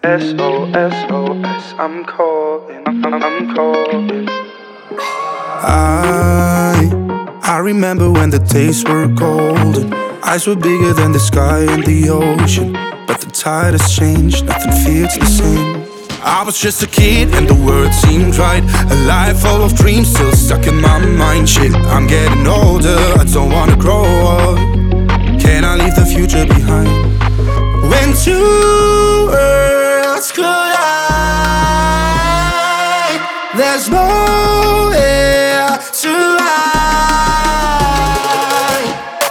SOS, I'm calling, I'm calling. I remember when the days were golden. Eyes were bigger than the sky and the ocean. But the tide has changed, nothing feels the same. I was just a kid and the world seemed right. A life full of dreams still stuck in my mind. Shit, I'm getting older, I don't wanna grow up. Can I leave the future behind? When two worlds collide, there's nowhere to hide.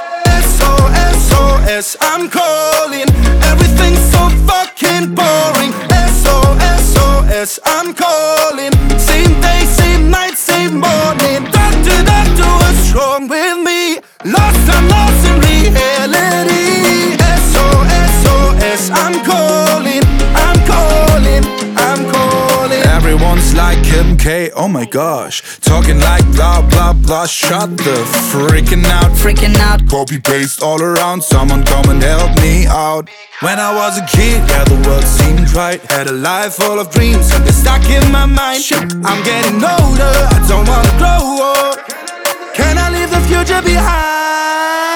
SOS, I'm calling. Everything's so fucking boring. SOS, I'm calling. Same day, same night, same morning. Doctor, doctor, what's wrong with me? I'm lost in reality. SOS, I'm calling, I'm calling, I'm calling. Everyone's like Kim K, oh my gosh. Talking like blah blah blah. Shut the freaking out. Copy paste all around. Someone come and help me out. When I was a kid, yeah, the world seemed right. Had a life full of dreams and they're stuck in my mind. Shit, I'm getting older, I don't wanna grow up. Can I leave the future behind?